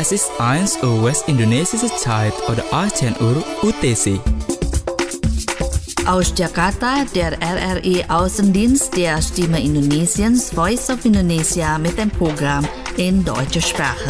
Es ist 1 Uhr westindonesische Zeit oder 18 Uhr UTC. Aus Jakarta, der RRI-Außendienst der Stimme Indonesiens Voice of Indonesia mit dem Programm in deutscher Sprache.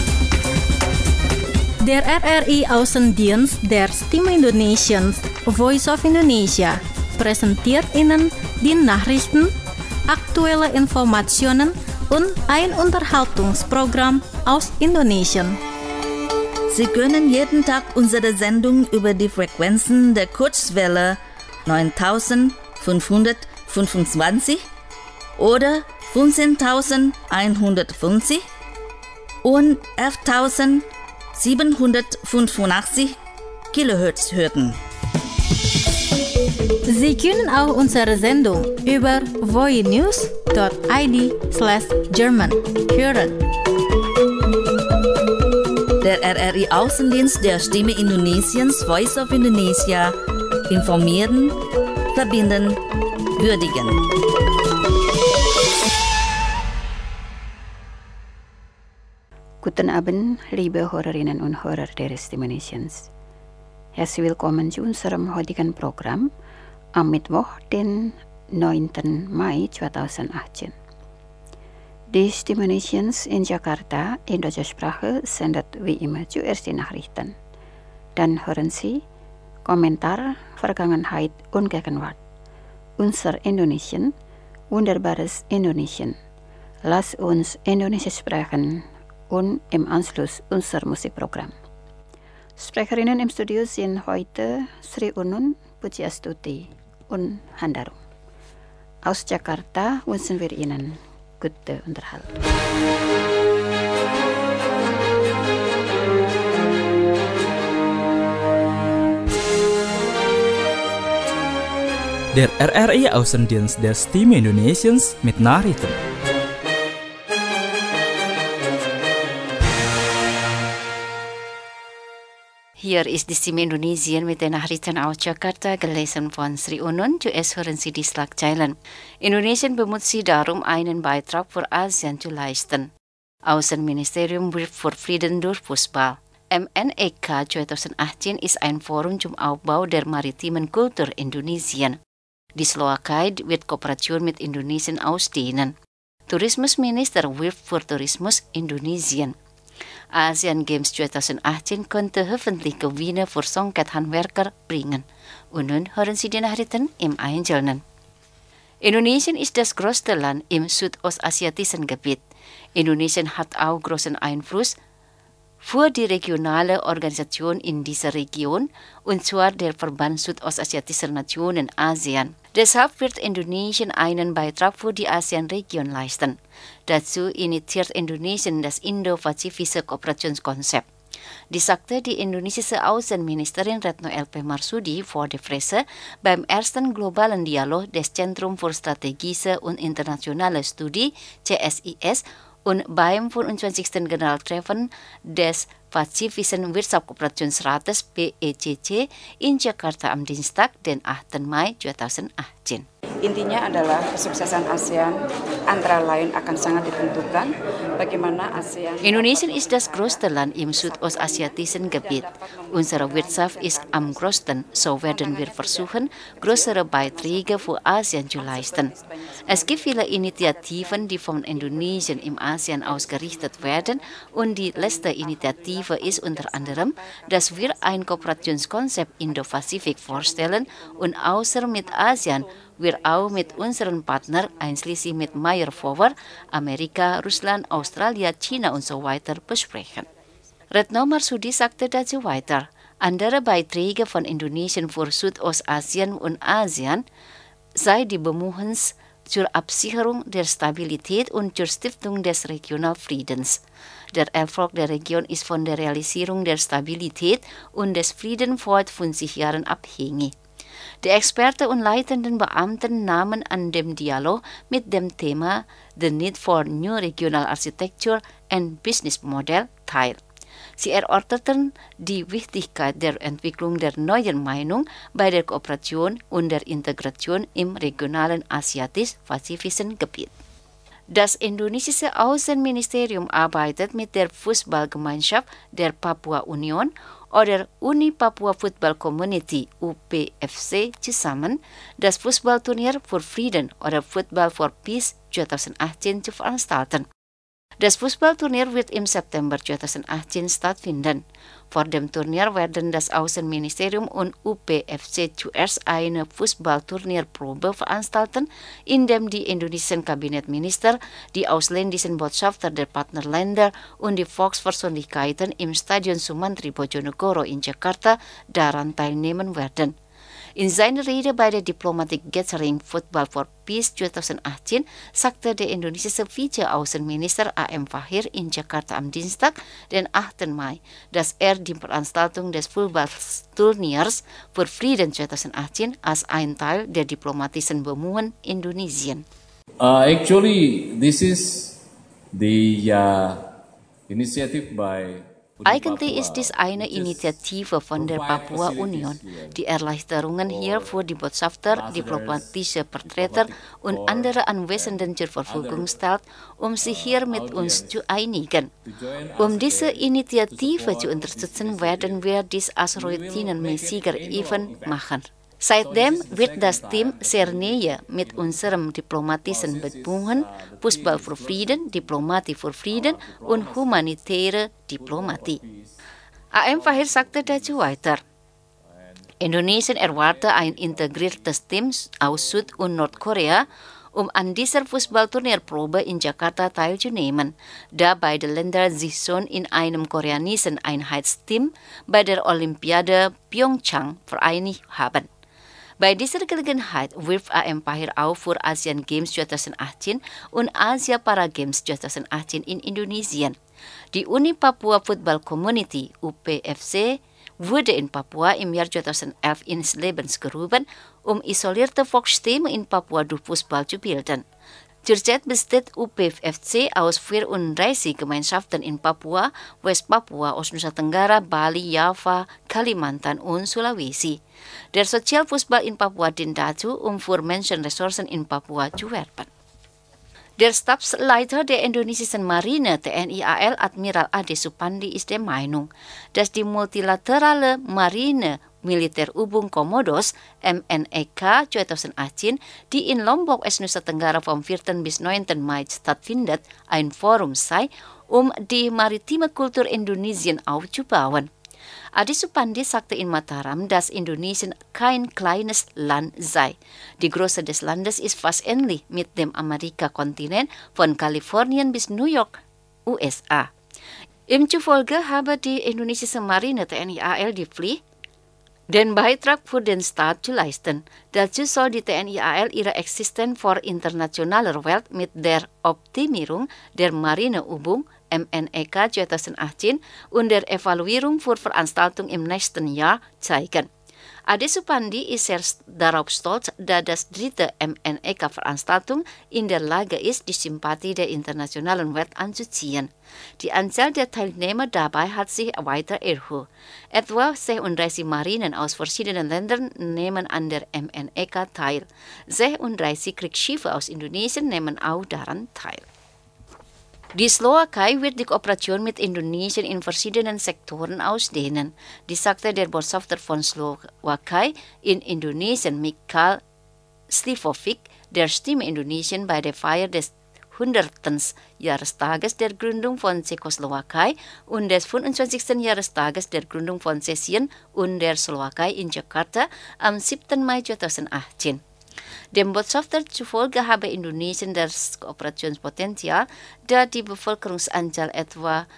Der RRI-Außendienst der Stimme Indonesiens Voice of Indonesia präsentiert Ihnen die Nachrichten, aktuelle Informationen und ein Unterhaltungsprogramm aus Indonesien. Sie können jeden Tag unsere Sendung über die Frequenzen der Kurzwelle 9525 oder 15150 und 11785 Kilohertz hören. Sie können auch unsere Sendung über voinews.id/German hören. Der RRI-Außendienst der Stimme Indonesiens Voice of Indonesia informieren, verbinden, würdigen. Guten Abend, liebe Hörerinnen und Hörer der Stimme Indonesiens. Herzlich willkommen zu unserem heutigen Programm am Mittwoch, den 9. Mai 2018. Die Stimme Indonesiens in Jakarta in deutscher Sprache sendet wie immer zuerst die Nachrichten. Dann hören Sie Kommentar Vergangenheit und Gegenwart. Unser Indonesien, wunderbares Indonesien. Lass uns Indonesisch sprechen und im Anschluss unser Musikprogramm. Sprecherinnen im Studio sind heute Sri Unun, Pujiastuti und Handarum. Aus Jakarta wünschen wir Ihnen gute Unterhaltung. Der RRI-Außendienst der Stimme Indonesiens mit Nachrichten. Hier ist die Stimme Indonesien mit den Nachrichten aus Jakarta, gelesen von Sri Unun. Zuerst hören Sie die Schlagzeilen. Indonesien bemüht sich darum, einen Beitrag für ASEAN zu leisten. Außenministerium wirbt für Frieden durch Fußball. MNEK 2018 ist ein Forum zum Aufbau der maritimen Kultur Indonesien. Die Slowakei wird Kooperation mit Indonesien ausdehnen. Tourismusminister wirbt für Tourismus Indonesien. ASEAN Games 2018 könnte hoffentlich Gewinne für Songket-Handwerker bringen. Und nun hören Sie die Nachrichten im Einzelnen. Indonesien ist das größte Land im südostasiatischen Gebiet. Indonesien hat auch großen Einfluss für die regionale Organisation in dieser Region, und zwar der Verband Südostasiatischer Nationen ASEAN. Deshalb wird Indonesien einen Beitrag für die ASEAN-Region leisten. Dazu initiiert Indonesien das Indo-Pazifische Kooperationskonzept. Dies sagte die indonesische Außenministerin Retno LP Marsudi vor der Presse beim ersten globalen Dialog des Zentrum für Strategische und Internationale Studie CSIS und beim 25. Generaltreffen des Pazifischen Wirtschaftskooperationsrates PECC in Jakarta am Dienstag, den 8. Mai 2018. Intinya adalah kesuksesan ASEAN antara lain akan sangat ditentukan bagaimana ASEAN. Indonesien ist das größte Land im südostasiatischen Gebiet. Unsere Wirtschaft ist am größten, so werden wir versuchen, größere Beiträge für ASEAN zu leisten. Es gibt viele Initiativen, die von Indonesien im ASEAN ausgerichtet werden, und die letzte Initiative ist unter anderem, dass wir ein Kooperationskonzept Indo-Pazifik vorstellen und außer mit ASEAN wir auch mit unseren Partnern, einschließlich mit Meyer Forward, Amerika, Russland, Australien, China und so weiter besprechen. Retno Marsudi sagte dazu weiter, andere Beiträge von Indonesien für Südostasien und ASEAN sei die Bemühungen zur Absicherung der Stabilität und zur Stiftung des Regionalfriedens. Der Erfolg der Region ist von der Realisierung der Stabilität und des Friedens vor 50 Jahren abhängig. Die Experten und leitenden Beamten nahmen an dem Dialog mit dem Thema The Need for New Regional Architecture and Business Model teil. Sie erörterten die Wichtigkeit der Entwicklung der neuen Meinung bei der Kooperation und der Integration im regionalen asiatisch-pazifischen Gebiet. Das indonesische Außenministerium arbeitet mit der Fußballgemeinschaft der Papua Union oder Uni Papua Football Community UPFC zusammen, das Fußballturnier für Frieden oder Football for Peace 2018 zu veranstalten. Das Fußballturnier wird im September 2018 stattfinden. Vor dem Turnier werden das Außenministerium und UPFC zuerst eine Fußballturnierprobe veranstalten, in dem die indonesischen Kabinetminister, die ausländischen Botschafter der Partnerländer und die Volkspersönlichkeiten im Stadion Sumantri Bojonegoro in Jakarta daran teilnehmen werden. In seiner Rede bei der Diplomatic Gathering Football for Peace 2018 sagte der indonesische Vize-Außenminister A.M. Fahir in Jakarta am Dienstag, den 8. Mai, dass er die Veranstaltung des Fußballturniers für Frieden 2018 als ein Teil der diplomatischen Bemühungen Indonesien. Actually, this is the initiative by Eigentlich ist dies eine Initiative von der Papua Union, die Erleichterungen hier für die Botschafter, diplomatische Vertreter und andere Anwesenden zur Verfügung stellt, um sich hier mit uns zu einigen. Um diese Initiative zu unterstützen, werden wir dies als routinemäßiger Event machen. Seitdem wird das Team sehr näher mit unserem diplomatischen Bemühungen, Fußball für Frieden, Diplomatie für Frieden und humanitäre Diplomatie. A.M. Fahir sagte dazu weiter: Indonesien erwartet ein integriertes Team aus Süd- und Nordkorea, um an dieser Fußballturnierprobe in Jakarta teilzunehmen, da beide Länder sich schon in einem koreanischen Einheitsteam bei der Olympiade Pyeongchang vereinigt haben. Bei dieser Gelegenheit wirft A.M. Fahir auf für Asian Games 2018 und Asia Para Games 2018 in Indonesien. Die Uni Papua Football Community UPFC wurde in Papua im Jahr 2011 ins Leben gerufen, um isolierte Volksstämme in Papua durch Fußball zu bilden. Zurzeit besteht UPFC aus 34 Gemeinschaften in Papua, West-Papua, Nusa Tenggara, Bali, Java, Kalimantan und Sulawesi. Der Sozialfußball in Papua dient dazu, um für Menschenressourcen in Papua zu werben. Der Stabsleiter der indonesischen Marine TNI AL Admiral Ade Supandi ist der Meinung, dass die multilaterale Marine Militärübung Komodos MNEK 2018, die in Lombok, Nusa Tenggara vom 4. bis 9. Mai stattfindet, ein Forum sei, um die maritime Kultur Indonesien aufzubauen. Ade Supandi sagte in Mataram, dass Indonesien kein kleines Land sei. Die Größe des Landes ist fast ähnlich mit dem Amerika-Kontinent von Kalifornien bis New York, USA. Ihm zufolge habe die indonesische Marine TNI AL die Pflicht, den Beitrag für den Staat zu leisten. Dazu soll die TNI AL ihre Existenz vor internationaler Welt mit der Optimierung der Marineübung MNEK 2018 und der Evaluierung für Veranstaltungen im nächsten Jahr zeigen. Ade Supandi ist sehr darauf stolz, da das dritte MNEK-Veranstaltung in der Lage ist, die Sympathie der internationalen Welt anzuziehen. Die Anzahl der Teilnehmer dabei hat sich weiter erhöht. Etwa 36 Marinen aus verschiedenen Ländern nehmen an der MNEK teil. 36 Kriegsschiffe aus Indonesien nehmen auch daran teil. Die Slowakei wird die Kooperation mit Indonesien in verschiedenen Sektoren ausdehnen. Dies sagte der Botschafter von Slowakei in Indonesien, Michal Slivovic, der Stimme Indonesien bei der Feier des 100. Jahrestages der Gründung von Tschechoslowakei und des 25. Jahrestages der Gründung von Tschechien und der Slowakei in Jakarta am 7. Mai 2018. Dem Botschafter zufolge habe Indonesien das Kooperationspotenzial, da die Bevölkerungsanzahl etwa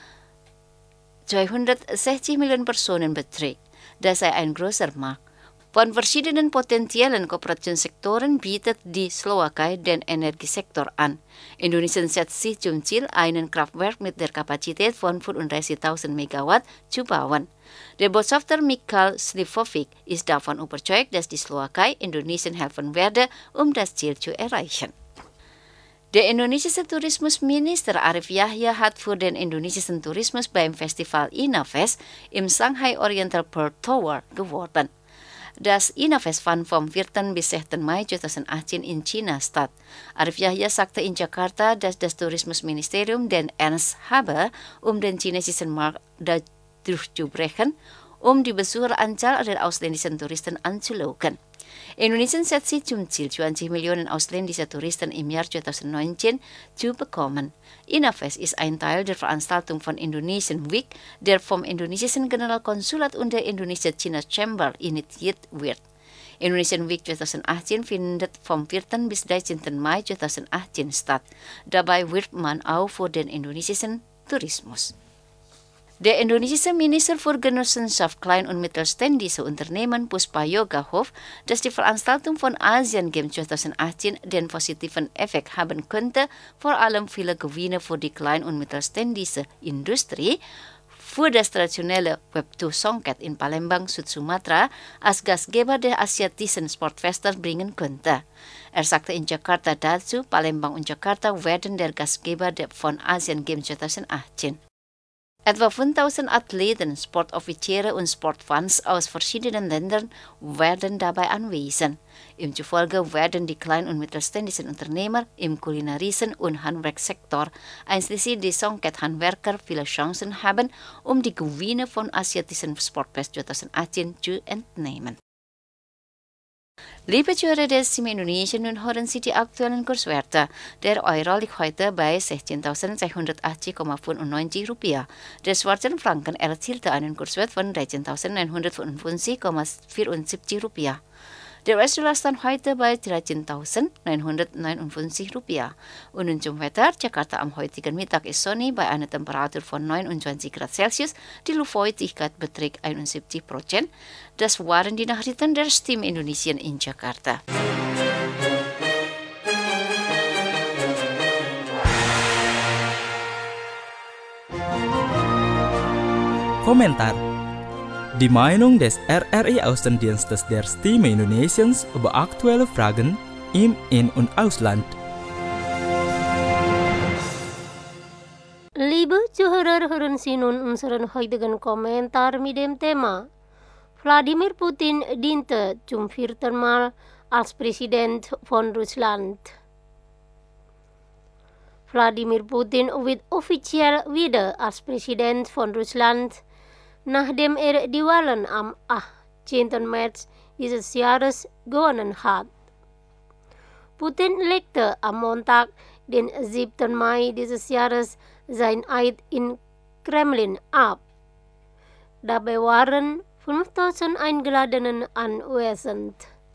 260 Millionen Personen beträgt. Das sei ein großer Markt. Von verschiedenen potenziellen Kooperationssektoren bietet die Slowakei den Energiesektor an. Indonesien setzt sich zum Ziel, ein Kraftwerk mit der Kapazität von 35.000 Megawatt zu bauen. Der Botschafter Michal Slivovic ist davon überzeugt, dass die Slowakei Indonesien helfen werde, um das Ziel zu erreichen. Der indonesische Tourismusminister Arif Yahya hat für den indonesischen Tourismus beim Festival INAFEST im Shanghai Oriental Pearl Tower geworben. Das Innovationsfond vom 4. bis 6. Mai 2018 in China statt. Arif Yahya sagte in Jakarta, dass das Tourismusministerium den Ernst habe, den chinesischen Markt durchzubrechen, die Besucheranzahl der ausländischen Touristen anzulocken. Indonesien setzt sich zum Ziel, 20 Millionen ausländische Touristen im Jahr 2019 zu bekommen. Innofest ist ein Teil der Veranstaltung von Indonesian Week, der vom indonesischen Generalkonsulat und der Indonesia-China Chamber initiiert wird. Indonesian Week 2018 findet vom 4. bis 13. Mai 2018 statt. Dabei wirbt man auch für den indonesischen Tourismus. Der indonesische Minister für Genossenschaft Klein- und Mittelständische Unternehmen Puspa Yoga hofft, dass die Veranstaltung von Asian Games 2018 den positiven Effekt haben könnte, vor allem viele Gewinne für die klein- und mittelständische Industrie, für das traditionelle Web2 Songket in Palembang, Süd-Sumatra, als Gastgeber der asiatischen Sportfeste bringen könnte. Er sagte in Jakarta dazu, Palembang und Jakarta werden der Gastgeber von Asian Games 2018. Etwa 5000 Athleten, Sportoffiziere und Sportfans aus verschiedenen Ländern werden dabei anwesend. Ihm zufolge werden die kleinen und mittelständischen Unternehmer im kulinarischen und Handwerkssektor, einschließlich die Songket-Handwerker, viele Chancen haben, die Gewinne von asiatischen Sportfest 2018 zu entnehmen. Liebe Zuhörer des Stimme Indonesia, nun hören Sie die aktuellen Kurswerte. Der Euro liegt heute bei 16.680,95 Rupiah. Der Schweizer Franken erzielte einen Kurswert von 13.955,74 Rupiah. Der US-Dollar stand heute bei 13.959 Rupiah. Und nun zum Wetter. Jakarta am heutigen Mittag ist sonnig bei einer Temperatur von 29 Grad Celsius. Die Luftfeuchtigkeit beträgt 71%. Das waren die Nachrichten der Stimme Indonesia in Jakarta. Komentar. Die Meinung des RRI Außendienstes der Stimme Indonesiens über aktuelle Fragen im In- und Ausland. Liebe Zuhörer, hören Sie nun unseren heutigen Kommentar mit dem Thema: Wladimir Putin diente zum 4. Mal als Präsident von Russland. Wladimir Putin wird offiziell wieder als Präsident von Russland, nachdem die Wahlen am 18. März dieses Jahres gewonnen hat. Putin legte am Montag, den 7. Mai dieses Jahres, sein Eid in Kremlin ab. Dabei waren 5000 Eingeladenen anwesend.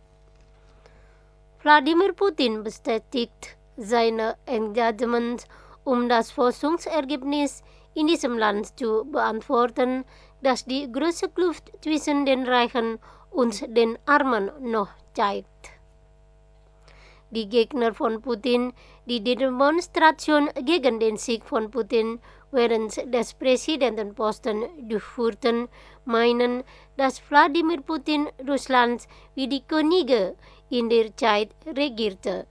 Wladimir Putin bestätigt seine Engagement, das Forschungsergebnis in diesem Land zu beantworten, das die große Kluft zwischen den Reichen und den Armen noch zeigt. Die Gegner von Putin, die die Demonstration gegen den Sieg von Putin während des Präsidentenposten durchführten, meinen, dass Wladimir Putin Russland wie die Könige in der Zeit regierte.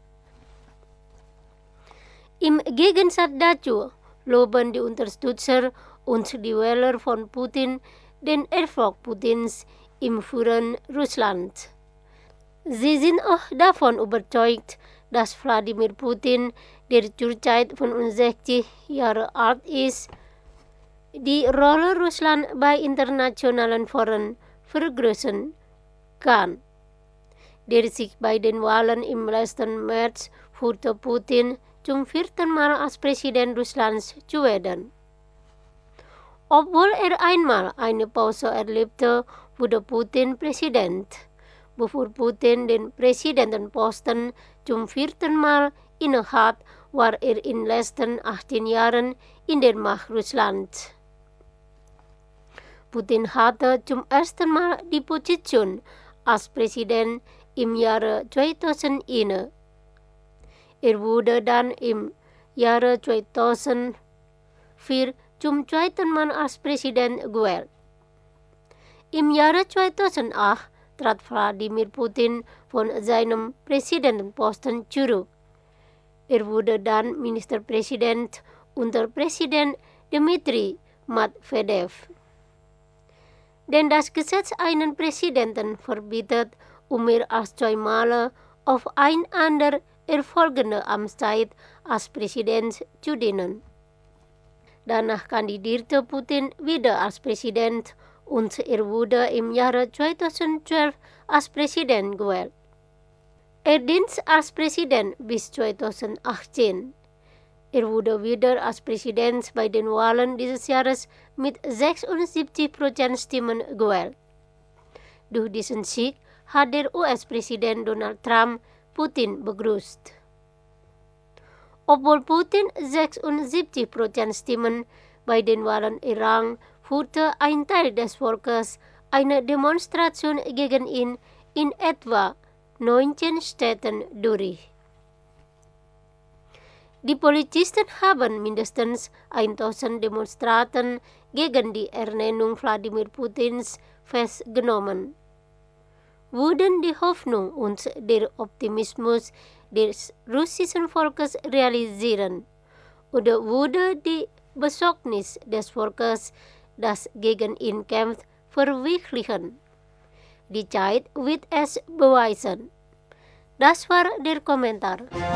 Im Gegensatz dazu loben die Unterstützer und die Wähler von Putin den Erfolg Putins im Führen Russland. Sie sind auch davon überzeugt, dass Wladimir Putin, der zurzeit 65 Jahre alt ist, die Rolle Russland bei internationalen Foren vergrößern kann. Der sich bei den Wahlen im letzten März führte Putin zum 4. Mal als Präsident Russlands zu werden. Obwohl einmal eine Pause erlebte, wurde Putin Präsident. Bevor Putin den Präsidentenposten zum 4. Mal innehat, war in den letzten 18 Jahren in der Macht Russlands. Putin hatte zum ersten Mal die Position als Präsident im Jahre 2000 inne. Wurde dann im Jahre 2004 zum 2. Mal als Präsident gewählt. Im Jahre 2008 trat Wladimir Putin von seinem Präsidentenposten zurück. Wurde dann Ministerpräsident unter Präsident Dmitri Medvedev. denn das Gesetz einen Präsidenten verbietet, mehr als 2 Male auf einander erfolgende Amtszeit als Präsident zu dienen. Danach kandidierte Putin wieder als Präsident und er wurde im Jahre 2012 als Präsident gewählt. Er dient als Präsident bis 2018. Er wurde wieder als Präsident bei den Wahlen dieses Jahres mit 76% Stimmen gewählt. Durch diesen Sieg hat der US-Präsident Donald Trump Putin begrüßt. Obwohl Putin 76% Stimmen bei den Wahlen errang, führte ein Teil des Volkes eine Demonstration gegen ihn in etwa 19 Städten durch. Die Polizisten haben mindestens 1000 Demonstranten gegen die Ernennung Wladimir Putins festgenommen. Würden die Hoffnung und der Optimismus des russischen Volkes realisieren, oder würde die Besorgnis des Volkes, das gegen ihn kämpft, verwirklichen? Die Zeit wird es beweisen. Das war der Kommentar.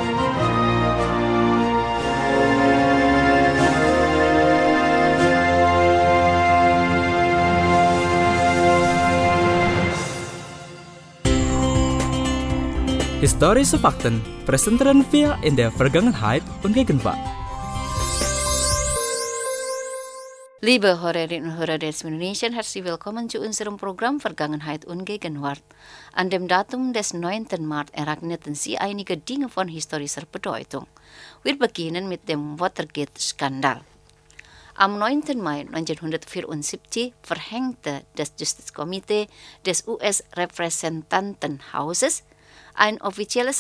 Historische Fakten präsentieren wir in der Vergangenheit und Gegenwart. Liebe Hörerinnen und Hörer des Indonesien, herzlich willkommen zu unserem Programm Vergangenheit und Gegenwart. An dem Datum des 9. März ereigneten sie einige Dinge von historischer Bedeutung. Wir beginnen mit dem Watergate-Skandal. Am 9. Mai 1974 verhängte das Justizkomitee des US-Repräsentantenhauses ein offizielles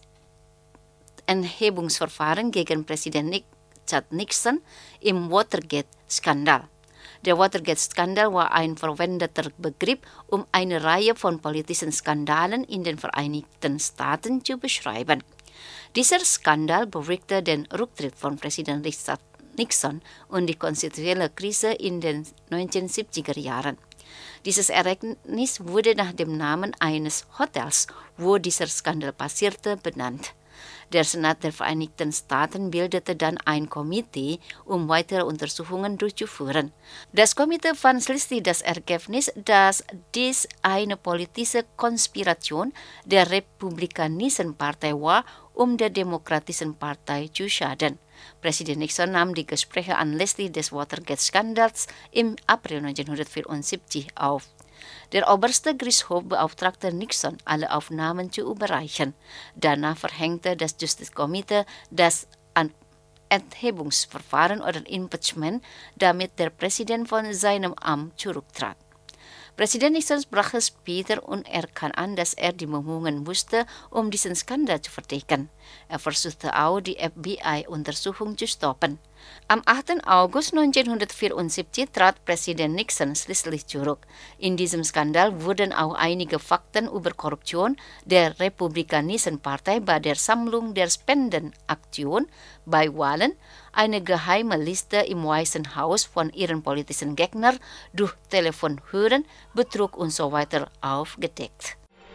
Amtsenthebungsverfahren gegen Präsident Richard Nixon im Watergate-Skandal. Der Watergate-Skandal war ein verwendeter Begriff, um eine Reihe von politischen Skandalen in den Vereinigten Staaten zu beschreiben. Dieser Skandal bewirkte den Rücktritt von Präsident Richard Nixon und die konstitutionelle Krise in den 1970er Jahren. Dieses Ereignis wurde nach dem Namen eines Hotels, wo dieser Skandal passierte, benannt. Der Senat der Vereinigten Staaten bildete dann ein Komitee, um weitere Untersuchungen durchzuführen. Das Komitee fand schließlich das Ergebnis, dass dies eine politische Konspiration der Republikanischen Partei war, um der Demokratischen Partei zu schaden. Präsident Nixon nahm die Gespräche anlässlich des Watergate-Skandals im April 1974 auf. Der oberste Gerichtshof beauftragte Nixon, alle Aufnahmen zu überreichen. Danach verhängte das Justizkomitee das Enthebungsverfahren oder Impeachment, damit der Präsident von seinem Amt zurücktrat. Präsident Nixon sprach später unerkannt an, dass er die Bemühungen wusste, um diesen Skandal zu verdecken. Er versuchte auch, die FBI-Untersuchung zu stoppen. Am 8. August 1974 trat Präsident Nixon schließlich zurück. In diesem Skandal wurden auch einige Fakten über Korruption der Republikanischen Partei bei der Sammlung der Spendenaktion bei Wahlen, eine geheime Liste im Weißen Haus von ihren politischen Gegnern durch Telefonhören, Betrug und so weiter aufgedeckt.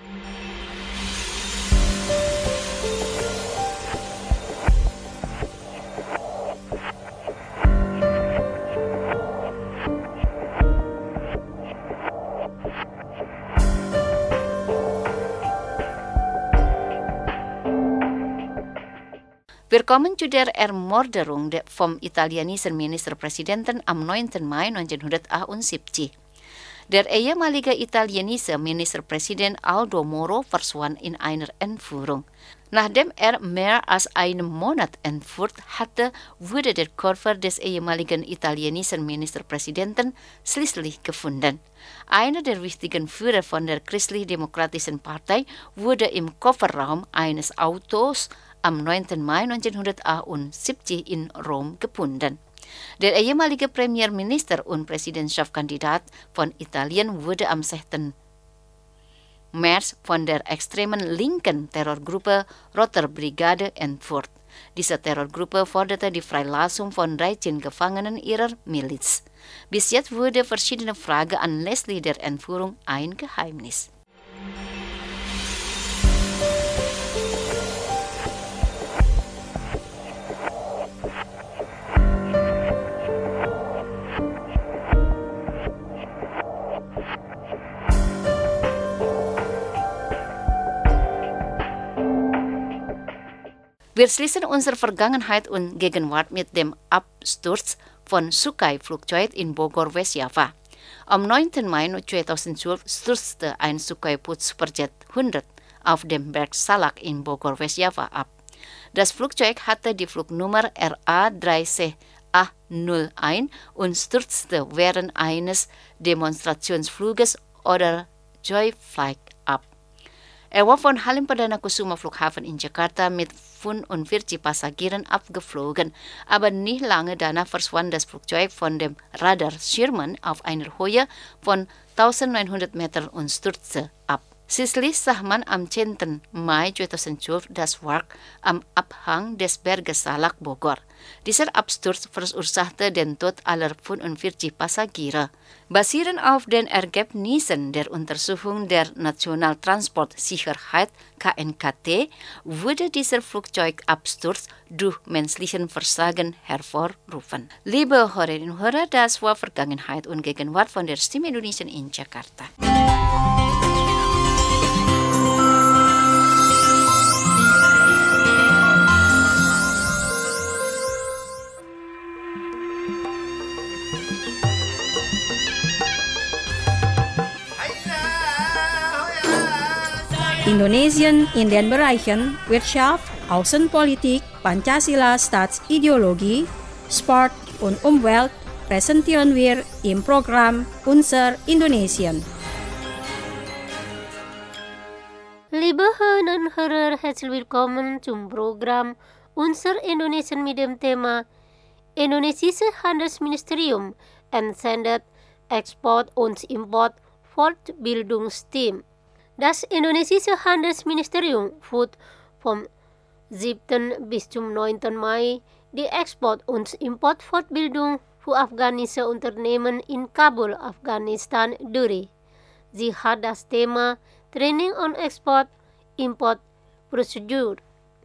Wir kommen zu der Ermordung vom italienischen Ministerpräsidenten am 9. Mai 1971. Der ehemalige italienische Ministerpräsident Aldo Moro verschwand in einer Entführung. Nachdem er mehr als einen Monat entführt hatte, wurde der Körper des ehemaligen italienischen Ministerpräsidenten schließlich gefunden. Einer der wichtigen Führer von der Christlich-Demokratischen Partei wurde im Kofferraum eines Autos am 9. Mai 1971 in Rom gefunden. Der ehemalige Premierminister und Präsidentschaftskandidat von Italien wurde am 6. März von der extremen linken Terrorgruppe Roter Brigade entführt. Diese Terrorgruppe forderte die Freilassung von 13 Gefangenen ihrer Miliz. Bis jetzt wurde verschiedene Fragen anlässlich der Entführung ein Geheimnis. Wir schließen unsere Vergangenheit und Gegenwart mit dem Absturz von Sukhoi-Flugzeug in Bogor, Westjava. Am 9. Mai 2012 stürzte ein Sukhoi Superjet 100 auf dem Berg Salak in Bogor, Westjava ab. Das Flugzeug hatte die Flugnummer RA3CA01 und stürzte während eines Demonstrationsfluges oder Joyflight ab. Er war von Halim Perdana Kusuma Flughafen in Jakarta mit 45 Passagieren abgeflogen, aber nicht lange danach verschwand das Flugzeug von dem Radarschirmen auf einer Höhe von 1900 Metern und stürzte ab. Schließlich sah man am 10. Mai 2012 das Wrack am Abhang des Berges Salak, Bogor. Dieser Absturz verursachte den Tod aller 45 Passagiere. Basierend auf den Ergebnissen der Untersuchung der Nationaltransportsicherheit (KNKT) wurde dieser Flugzeugabsturz durch menschlichen Versagen hervorgerufen. Liebe Hörerinnen und Hörer, das war Vergangenheit und Gegenwart von der Stimme Indonesia in Jakarta. Indonesian in den Bereichen Wirtschaft, Außenpolitik, Pancasila Staatsideologie, Sport und Umwelt präsentieren wir im Programm Unser Indonesian. Liebe Hörerinnen und Hörer, herzlich willkommen zum Programm Unser Indonesian mit dem Thema Indonesische Handelsministerium entsendet Export- und Import-Fortbildungsteam. Das indonesische Handelsministerium führt vom 7. bis zum 9. Mai die Export- und Importfortbildung für afghanische Unternehmen in Kabul, Afghanistan durch. Sie hat das Thema Training on Export-Import-Prozedur.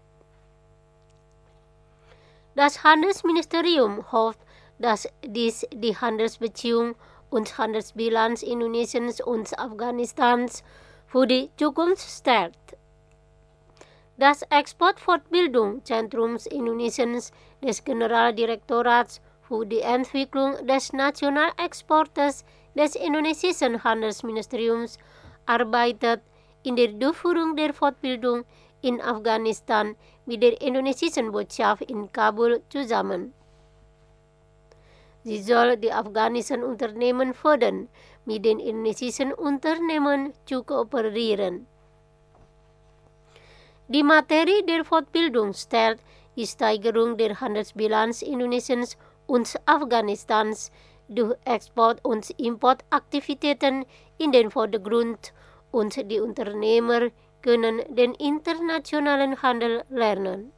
Das Handelsministerium hofft, dass dies die Handelsbeziehung und Handelsbilanz Indonesiens und Afghanistans für die Zukunft stärkt. Das Exportfortbildungszentrums Indonesiens des Generaldirektorats für die Entwicklung des Nationalexportes des indonesischen Handelsministeriums arbeitet in der Durchführung der Fortbildung in Afghanistan mit der indonesischen Botschaft in Kabul zusammen. Sie soll die afghanischen Unternehmen fördern, mit den indonesischen Unternehmen zu kooperieren. Die Materie der Fortbildung stellt die Steigerung der Handelsbilanz Indonesiens und Afghanistans durch Export- und Importaktivitäten in den Vordergrund und die Unternehmer können den internationalen Handel lernen.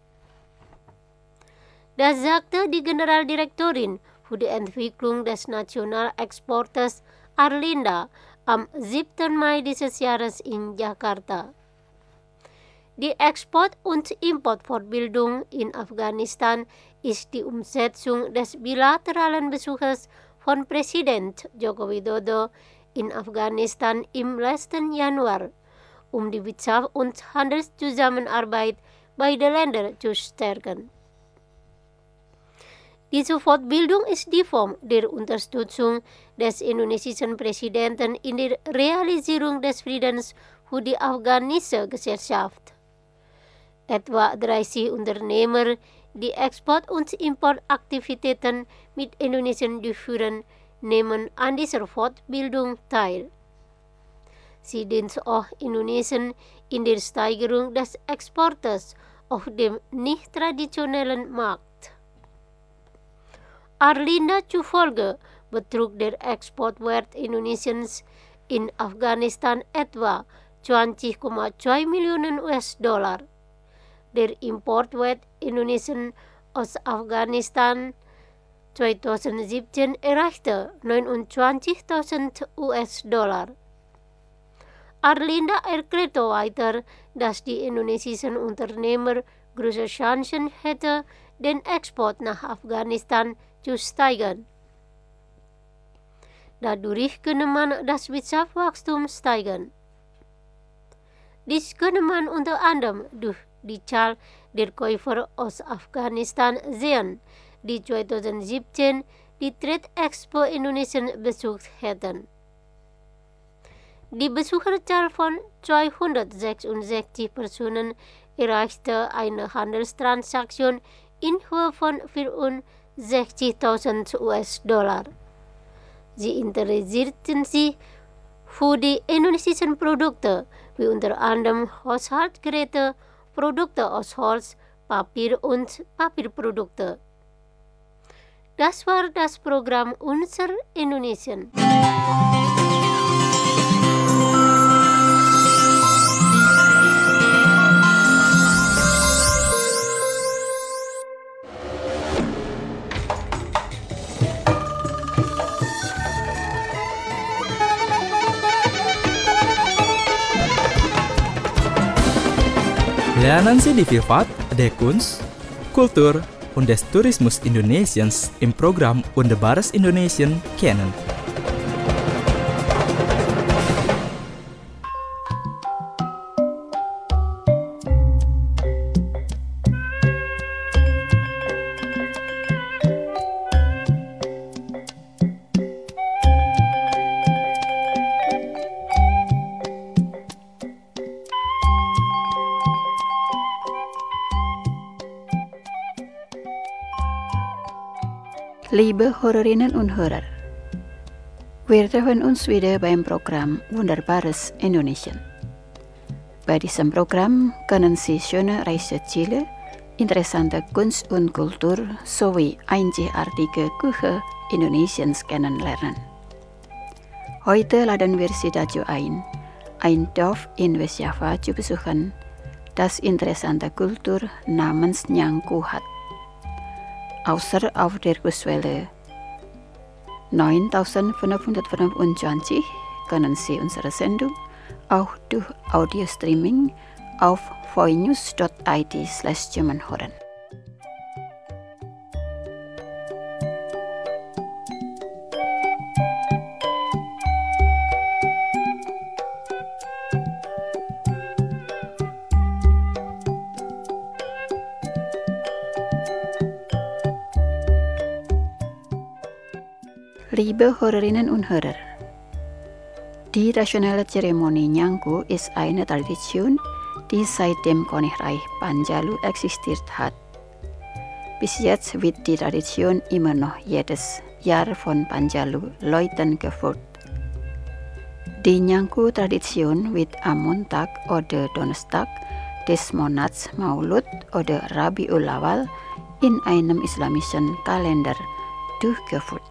Das sagte die Generaldirektorin für die Entwicklung des Nationalexportes Arlinda am 7. Mai dieses Jahres in Jakarta. Die Export- und Importfortbildung in Afghanistan ist die Umsetzung des bilateralen Besuches von Präsident Joko Widodo in Afghanistan im letzten Januar, um die Wirtschafts- und Handelszusammenarbeit beider Länder zu stärken. Diese Fortbildung ist die Form der Unterstützung des indonesischen Präsidenten in der Realisierung des Friedens für die afghanische Gesellschaft. Etwa 30 Unternehmer, die Export- und Importaktivitäten mit Indonesien durchführen, nehmen an dieser Fortbildung teil. Sie dient auch Indonesien in der Steigerung des Exportes auf dem nicht traditionellen Markt. Arlinda zufolge betrug der Exportwert Indonesiens in Afghanistan etwa 20,2 Millionen US-Dollar. der Importwert Indonesien aus Afghanistan 2017 erreichte $29.000. Arlinda erklärte weiter, dass die indonesischen Unternehmer große Chancen hätten, den Export nach Afghanistan zu steigern. Dadurch könne man das Wirtschaftswachstum steigern. Dies könne man unter anderem durch die Zahl der Käufer aus Afghanistan sehen, die 2017 die Trade Expo Indonesien besucht hätten. Die Besucherzahl von 266 Personen erreichte eine Handelstransaktion in Höhe von $64.000. Sie interessierten sich für die indonesischen Produkte, wie unter anderem Haushaltsgeräte, Produkte aus Holz, Papier und Papierprodukte. Das war das Programm Unser Indonesien. Lernen Sie die Vielfalt der Kunst, Kultur und des Tourismus Indonesiens im Programm Wunderbares Indonesien kennen. Liebe Hörerinnen und Hörer, wir treffen uns wieder beim Programm Wunderbares Indonesien. Bei diesem Programm können Sie schöne Reiseziele, interessante Kunst und Kultur sowie einzigartige Küche Indonesiens kennenlernen. Heute laden wir Sie dazu ein Dorf in Westjava zu besuchen, das interessante Kultur namens Nyangku hat. Außer auf der Kurswelle 9525 können Sie unsere Sendung auch durch Audio-Streaming auf voinews.it/German hören. Liebe Hörerinnen und Hörer, die rationelle Zeremonie Nyangku ist eine Tradition, die seit dem Königreich Panjalu existiert hat. Bis jetzt wird die Tradition immer noch jedes Jahr von Panjalu-Leuten geführt. Die Nyangku-Tradition wird am Montag oder Donnerstag des Monats Maulud oder Rabiul Awal in einem islamischen Kalender durchgeführt.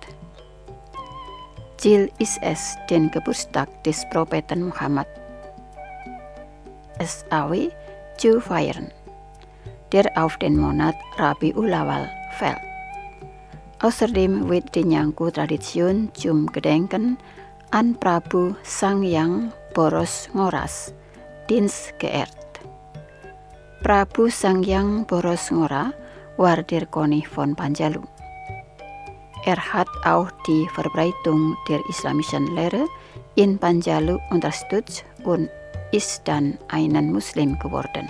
Ziel ist es, den Geburtstag des Propheten Muhammad SAW zu feiern, der auf den Monat Rabiul Awal fällt. Außerdem wird die Nyangku-Tradition zum Gedenken an Prabu Sanghyang Boros Ngoras Dienst geehrt. Prabu Sanghyang Boros Ngora war der König von Panjalu. Er hat auch die Verbreitung der islamischen Lehre in Panjalu unterstützt und ist dann ein Muslim geworden.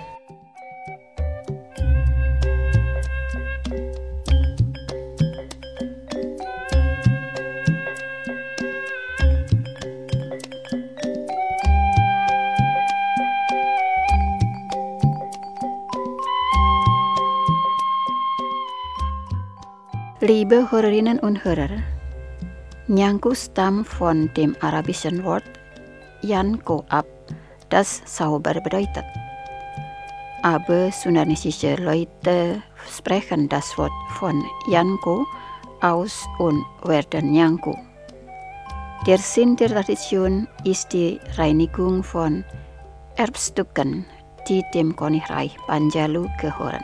Liebe Hörerinnen und Hörer, Nyangku stammt von dem arabischen Wort Yanko ab, das sauber bedeutet. Aber sudanesische Leute sprechen das Wort von Yanko aus und werden Nyangku. Der Sinn der Tradition ist die Reinigung von Erbstücken di tim konih rai Panjalu Kehoran.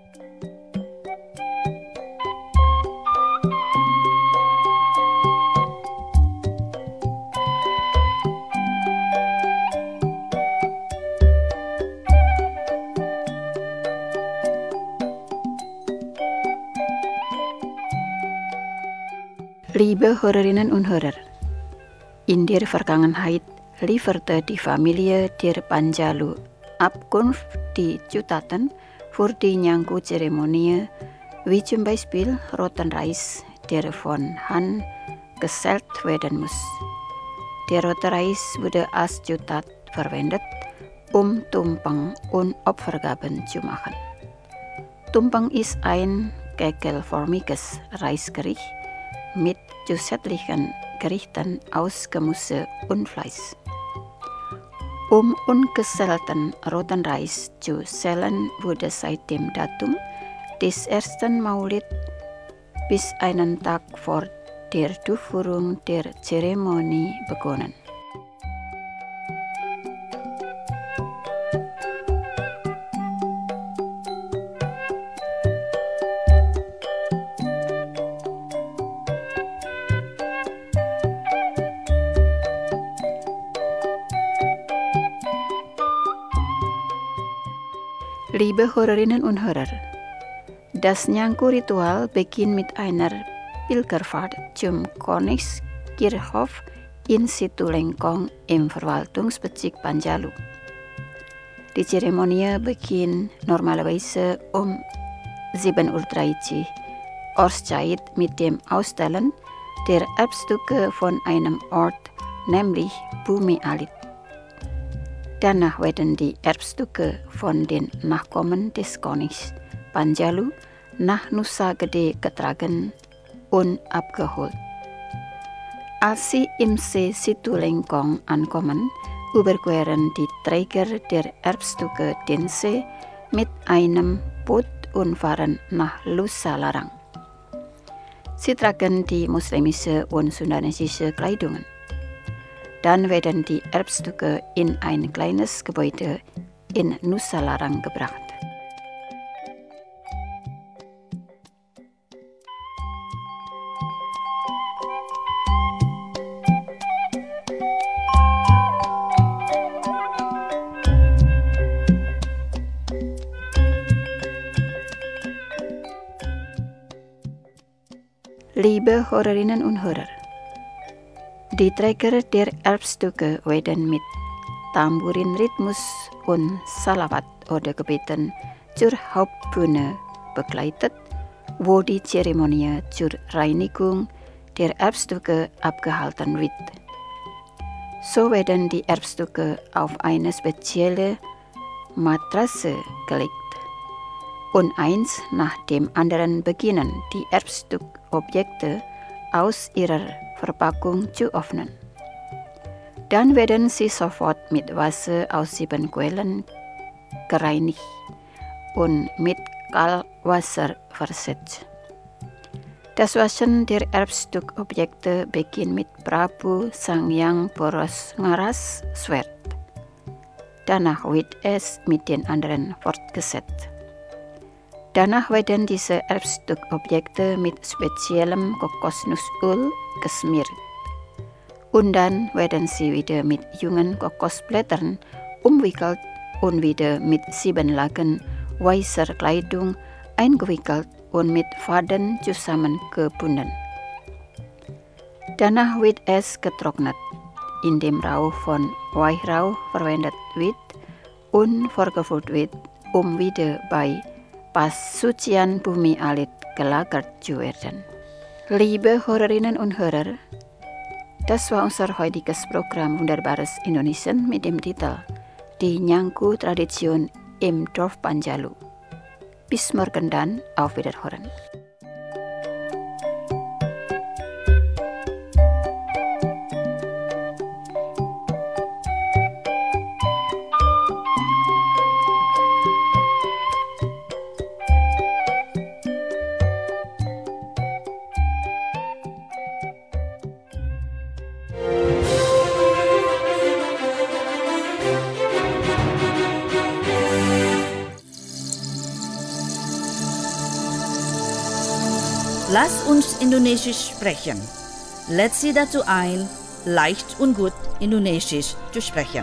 Liebe Hörerinnen und Hörer, in der Vergangenheit lieferte die Familie der Panjalu Abkunft die Zutaten für die Nyangku-Zeremonie, wie zum Beispiel roten Reis, der von Hand gesellt werden muss. Der rote Reis wurde als Zutat verwendet, um Tumpeng und Opfergaben zu machen. Tumpeng ist ein kekelförmiges Reisgericht mit zusätzlichen Gerichten aus Gemüse und Fleisch. Um ungesellten roten Reis zu sellen, wurde seit dem Datum des ersten Maulid bis einen Tag vor der Durchführung der Zeremonie begonnen. Liebe Hörerinnen und Hörer, das Nyangku-Ritual beginnt mit einer Pilgerfahrt zum Königskirchhof in Situlengkong im Verwaltungsbezirk Panjalu. Die Zeremonie beginnt normalerweise um 7:30 Uhr Ortszeit mit dem Ausstellen der Erbstücke von einem Ort, nämlich Bumi Alit. Danach werden die Erbstücke von den Nachkommen des Königs Panjalu nach Nusa Gede getragen und abgeholt. Als sie im See Situlengkong ankommen, überqueren die Träger der Erbstücke den See mit einem Boot und fahren nach Lusalarang. Sie tragen die muslimische und sundanesische Kleidungen. Dann werden die Erbstücke in ein kleines Gebäude in Nusalarang gebracht. Liebe Hörerinnen und Hörer, die Träger der Erbstücke werden mit Tamburinrhythmus und Salawat oder Gebeten zur Hauptbühne begleitet, wo die Zeremonie zur Reinigung der Erbstücke abgehalten wird. So werden die Erbstücke auf eine spezielle Matratze gelegt und eins nach dem anderen beginnen die Erbstückobjekte aus ihrer Verpackung zu öffnen. Dann werden sie sofort mit Wasser aus 7 Quellen gereinigt und mit Kalkwasser versetzt. Das Waschen der Erbstückobjekte beginnt mit Prabu Sangyang Poros Ngaras Swert. Danach wird es mit den anderen fortgesetzt. Danach werden diese Erbstückobjekte mit speziellem Kokosnussöl geschmiert. Und dann werden sie wieder mit jungen Kokosblättern umwickelt und wieder mit 7 Lagen weißer Kleidung eingewickelt und mit Faden zusammengebunden. Danach wird es getrocknet, indem Rauch von Weihrauch verwendet wird und vorgeführt wird, um wieder bei Passucian Bumi Alit gelagert zu werden. Liebe Hörerinnen und Hörer, das war unser heutiges Programm Wunderbares Indonesien mit dem Titel Die Nyangku-Tradition im Dorf Panjalu. Bis morgen dann, auf Wiederhören. Lass uns Indonesisch sprechen. Lädt Sie dazu ein, leicht und gut Indonesisch zu sprechen.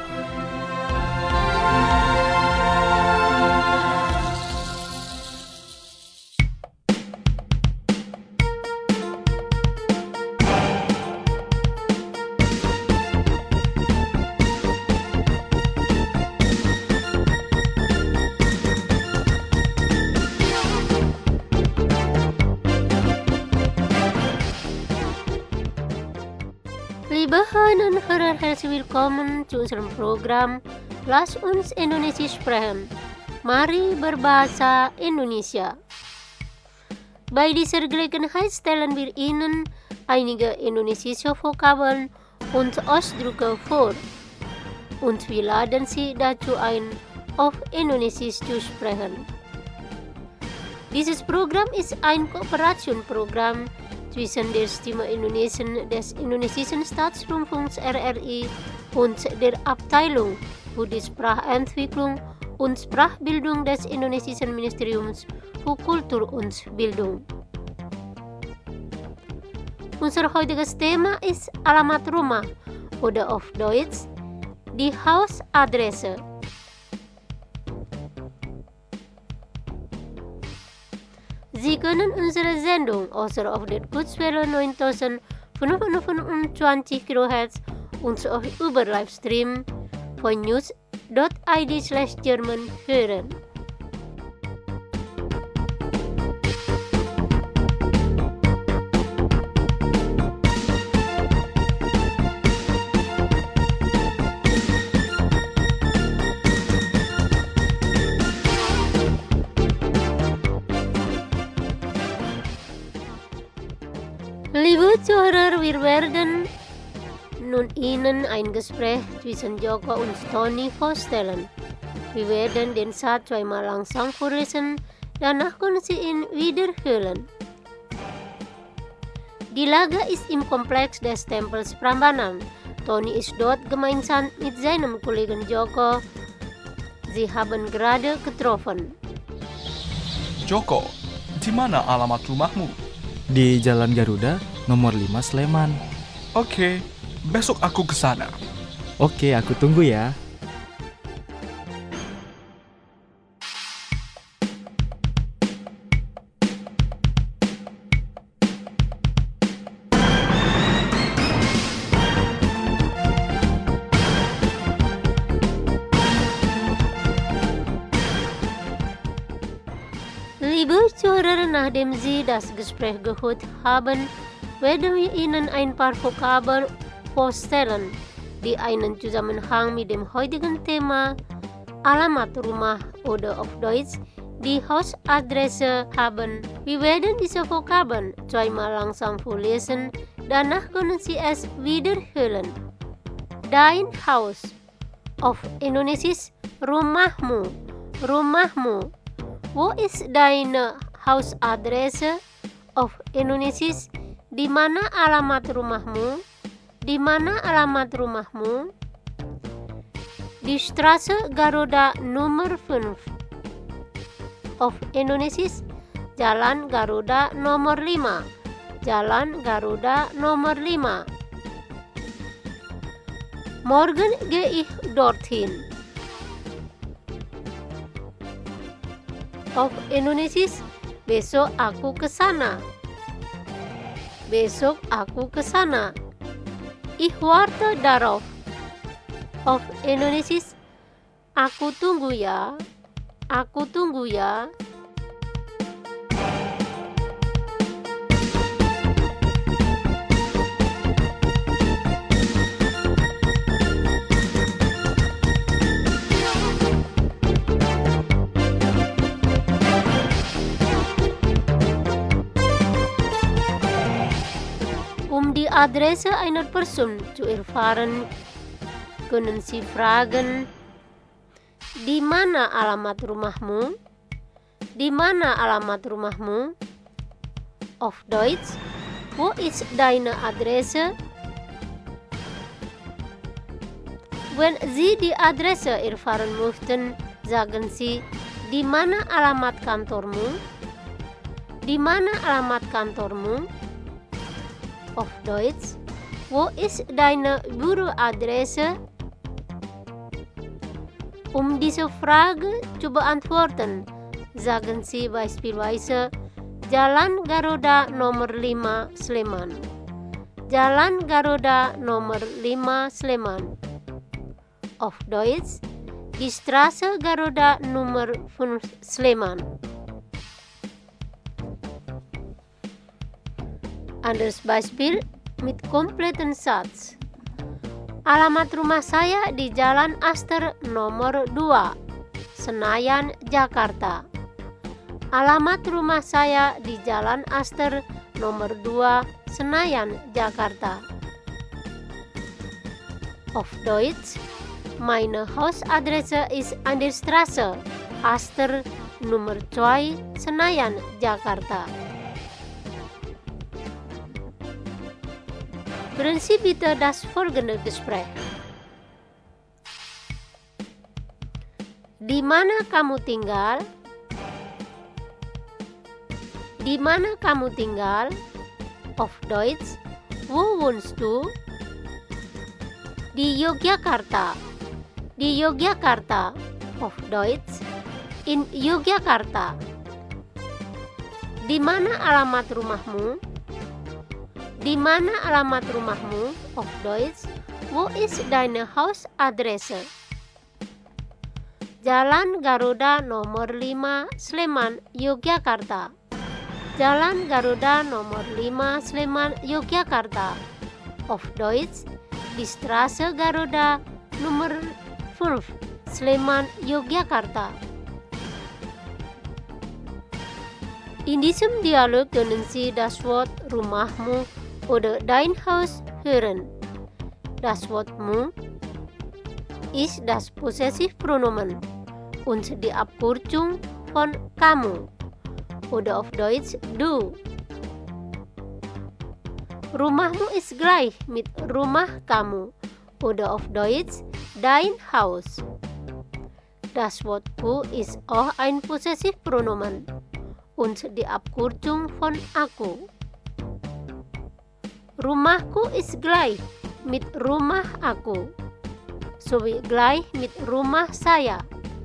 Liebe Hörerinnen und Hörer, herzlich willkommen zu unserem Programm Lass uns Indonesisch sprechen. Mari berbahasa Indonesia. Bei dieser Gelegenheit stellen wir Ihnen einige indonesische Vokabeln und Ausdrücke vor. Und wir laden Sie dazu ein, auf Indonesisch zu sprechen. Dieses Programm ist ein Kooperationsprogramm zwischen der Stimme Indonesien des Indonesischen Staatsrundfunks RRI und der Abteilung für die Sprachentwicklung und Sprachbildung des Indonesischen Ministeriums für Kultur und Bildung. Unser heutiges Thema ist Alamat Rumah oder auf Deutsch die Hausadresse. Sie können unsere Sendung außer auf der Kurzwelle 9525 kHz und auch über Livestream von news.id/German hören. Liebe Zuhörer, wir werden nun Ihnen ein Gespräch zwischen Joko und Tony vorstellen. Wir werden den Satz zweimal langsam vorlesen, danach können Sie ihn wiederholen. Die Lage ist im Komplex des Tempels Prambanan. Tony ist dort gemeinsam mit seinem Kollegen Joko. Sie haben gerade getroffen. Joko, di mana alamat rumahmu? Di Jalan Garuda, nomor 5 Sleman. Oke, besok aku ke sana. Oke, aku tunggu ya. Liebe Zuhörer, nachdem Sie das Gespräch gehört haben, werden wir Ihnen ein paar Vokabeln vorstellen, die einen Zusammenhang mit dem heutigen Thema Alamat Rumah oder auf Deutsch die Hausadresse haben. Wir werden diese Vokabeln zweimal langsam vorlesen, danach können Sie es wiederholen. Dein Haus, auf Indonesisch rumahmu, rumahmu. Wo ist deine Hausadresse? Auf Indonesisch, di mana alamat rumahmu? Di mana alamat rumahmu? Di Straße Garuda Nummer 5. Auf Indonesisch, Jalan Garuda nomor 5. Jalan Garuda nomor 5. Morgen gehe ich dorthin. Auf Indonesisch, besok aku ke sana. Besok aku ke sana. Ich warte darauf. Auf Indonesisch, aku tunggu ya. Aku tunggu ya. Die Adresse einer Person zu erfahren, können Sie fragen, di mana alamat rumahmu? Di mana alamat rumahmu? Auf Deutsch, wo ist deine Adresse? Wenn Sie die Adresse erfahren möchten, sagen Sie, di mana alamat kantormu? Di mana alamat kantormu? Auf Deutsch, wo ist deine Büroadresse? Diese Frage zu beantworten, sagen Sie beispielsweise Jalan Garuda nomor 5 Sleman. Jalan Garuda nomor 5 Sleman. Auf Deutsch, die Straße Garuda Nummer 5 Sleman. Anderes Beispiel mit kompletten Satz. Alamat rumah saya di Jalan Aster nomor 2, Senayan, Jakarta. Alamat rumah saya di Jalan Aster nomor 2, Senayan, Jakarta. Auf Deutsch, meine Hausadresse ist an der Straße Aster Nummer 2, Senayan, Jakarta. Hören Sie bitte das folgende Gespräch. Di mana kamu tinggal? Di mana kamu tinggal? Auf Deutsch, wo wohnst du? Di Yogyakarta. Di Yogyakarta. Auf Deutsch, in Yogyakarta. Di mana alamat rumahmu? Di mana alamat rumahmu? Auf Deutsch, wo ist deine Hausadresse? Jalan Garuda nomor 5 Sleman, Yogyakarta. Jalan Garuda nomor 5 Sleman, Yogyakarta. Auf Deutsch, die Straße Garuda Nummer 5 Sleman, Yogyakarta. In diesem Dialog können Sie das Wort rumahmu oder dein Haus hören. Das Wort mu ist das Possessivpronomen und die Abkürzung von kamu oder auf Deutsch du. Rumahmu ist gleich mit rumah kamu oder auf Deutsch dein Haus. Das Wort ku ist auch ein Possessivpronomen und die Abkürzung von aku. Rumahku ist gleich mit rumah aku, sowie gleich mit rumah saya.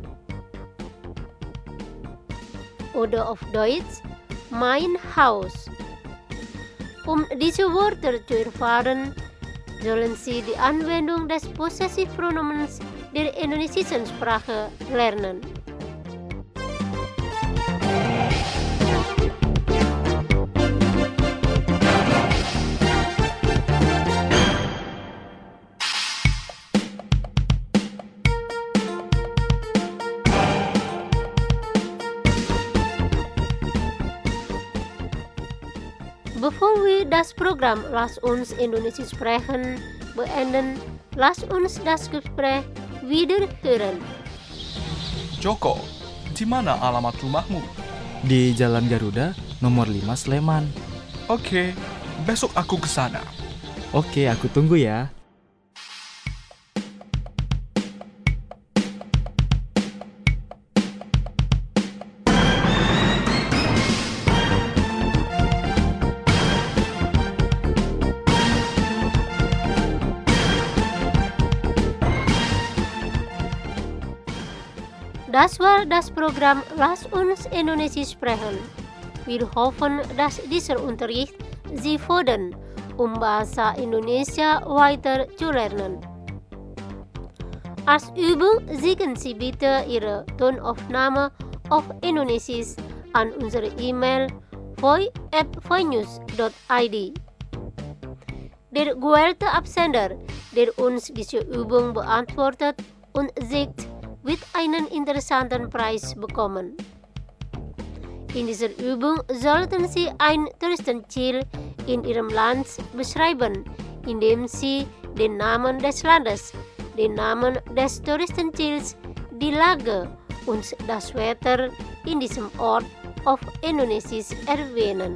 Oder auf Deutsch, mein Haus. Um diese Wörter zu erfahren, sollen Sie die Anwendung des Possessivpronomens der indonesischen Sprache lernen. Bevor wir das Programm Lass uns Indonesisch sprechen beenden, lass uns das Gespräch wieder hören. Joko, di mana alamat rumahmu? Di Jalan Garuda nomor 5 Sleman. Oke, besok aku ke sana. Oke, aku tunggu ya. Das war das Programm Lass uns Indonesisch sprechen. Wir hoffen, dass dieser Unterricht Sie fördern, Bahasa Indonesia weiter zu lernen. Als Übung schicken Sie bitte Ihre Tonaufnahme auf Indonesisch an unsere E-Mail voi@voinews.id. Der gewählte Absender, der uns diese Übung beantwortet und schickt, wird einen interessanten Preis bekommen. In dieser Übung sollten Sie ein Touristenziel in Ihrem Land beschreiben, indem Sie den Namen des Landes, den Namen des Touristenziels, die Lage und das Wetter in diesem Ort auf Indonesisch erwähnen.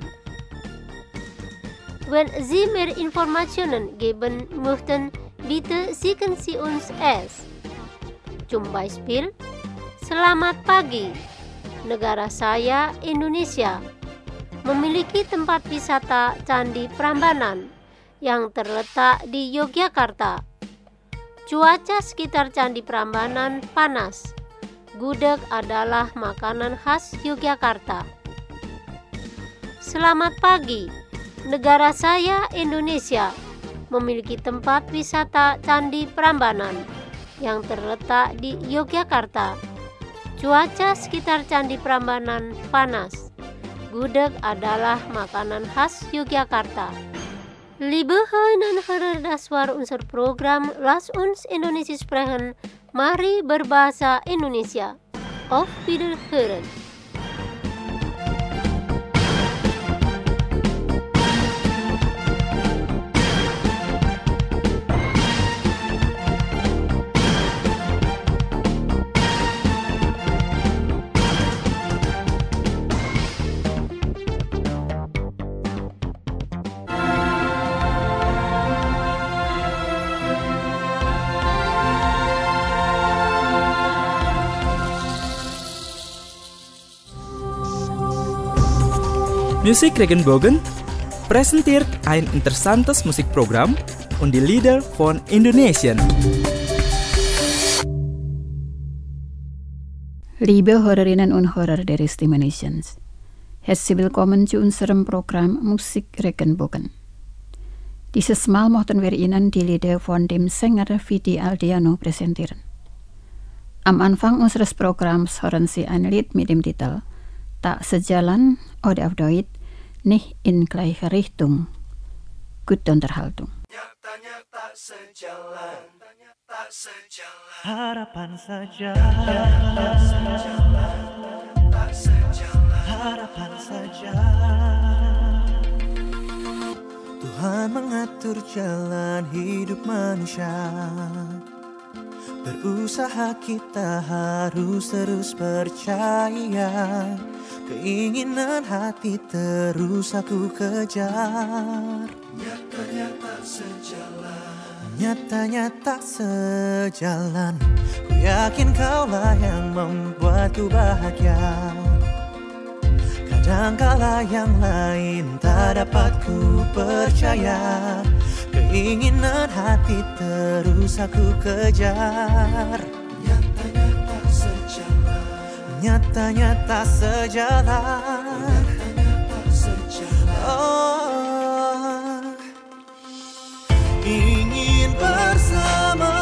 Wenn Sie mehr Informationen geben möchten, bitte schicken Sie uns es. Zum Beispiel, selamat pagi, negara saya Indonesia. memiliki tempat wisata Candi Prambanan yang terletak di Yogyakarta. Cuaca sekitar Candi Prambanan panas. Gudeg adalah makanan khas Yogyakarta. Selamat pagi. Negara saya, Indonesia, memiliki tempat wisata Candi Prambanan yang terletak di Yogyakarta. Cuaca sekitar Candi Prambanan panas. Gudeg adalah makanan khas Yogyakarta. Liebe Hörerinnen und Hörer, das war unser Programm Lass uns Indonesisch sprechen. Mari berbahasa Indonesia. Auf Wiederhören. Musik Regenbogen präsentiert ein interessantes Musikprogramm und die Lieder von Indonesien. Liebe Hörerinnen und Hörer der Stimme Nations, herzlich willkommen zu unserem Programm Musik Regenbogen. Dieses Mal möchten wir Ihnen die Lieder von dem Sänger Vidi Aldiano präsentieren. Am Anfang unseres Programms hören Sie ein Lied mit dem Titel Tak Sejalan oder auf Deutsch Nicht in gleiche Richtung. Gute Unterhaltung. Nyatanya tak sejalan, harapan saja, tak sejalan, harapan saja. Tuhan mengatur jalan hidup manusia. Berusaha kita harus terus percaya. Keinginan hati terus aku kejar. Nyatanya tak sejalan, nyatanya tak sejalan. Ku yakin kaulah yang membuatku bahagia. Kadangkala yang lain tak dapat ku percaya. Keinginan hati terus aku kejar. Nyatanya tak sejalan, nyatanya tak sejalan, nyatanya tak sejalan. Oh, ingin bersama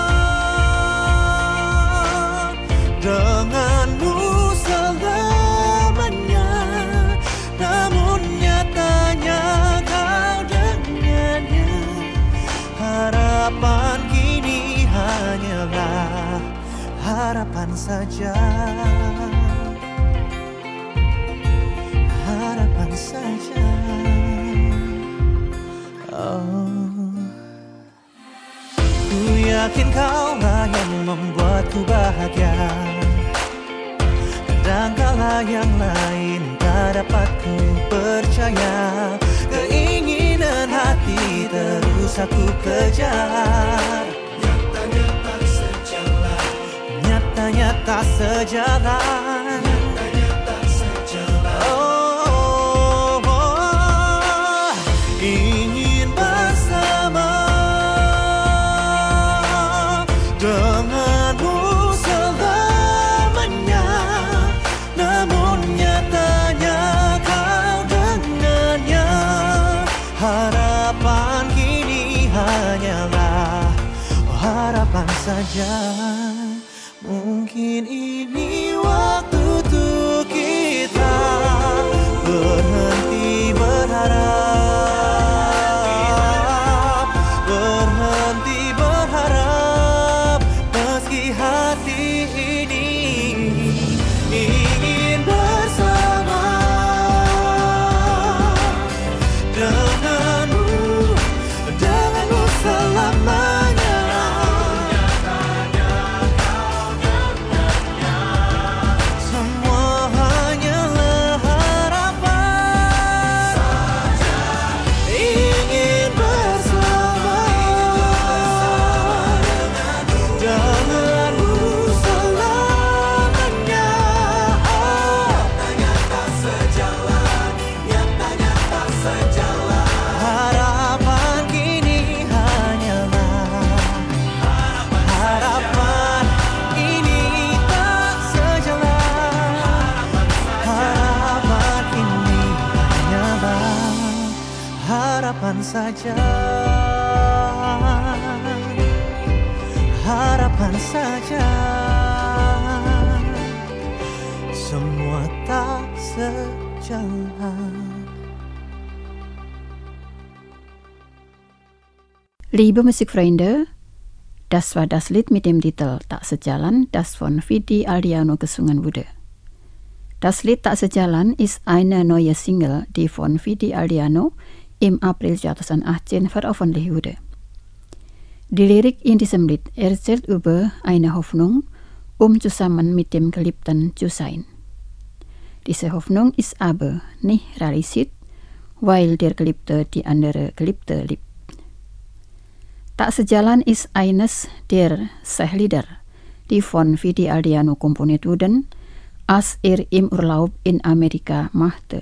denganmu selamanya, namun nyatanya kau dengannya. Harapan kini hanyalah harapan saja. Harapan saja. Oh, ku yakin kaulah yang membuatku bahagia. Kadangkala yang lain tak dapat ku percaya. Keinginan hati terus aku kejar. Nyatanya tak sejalan, nyatanya tak sejalan, nyatanya tak sejalan. Oh, oh, ingin bersama denganmu selamanya, namun nyatanya kau dengannya. Harapan kini hanyalah harapan saja. Mungkin ini waktu untuk kita berhenti berharap, berhenti berharap. Meski hati ini ingin bersama denganmu, denganmu selamanya. kapan saja. Semua tak sejalan. Liebe Musikfreunde, das war das Lied mit dem Titel Tak Sejalan, das von Vidi Aldiano gesungen wurde. Das Lied Tak Sejalan ist eine neue Single, die von Vidi Aldiano im April 2018 veröffentlicht wurde. Die Lyrik in diesem Lied erzählt über eine Hoffnung, zusammen mit dem Geliebten zu sein. Diese Hoffnung ist aber nicht realisiert, weil der Geliebte die andere Geliebte liebt. Tak Sejalan ist eines der 6 Lieder, die von Vidi Aldiano komponiert wurden, als im Urlaub in Amerika machte.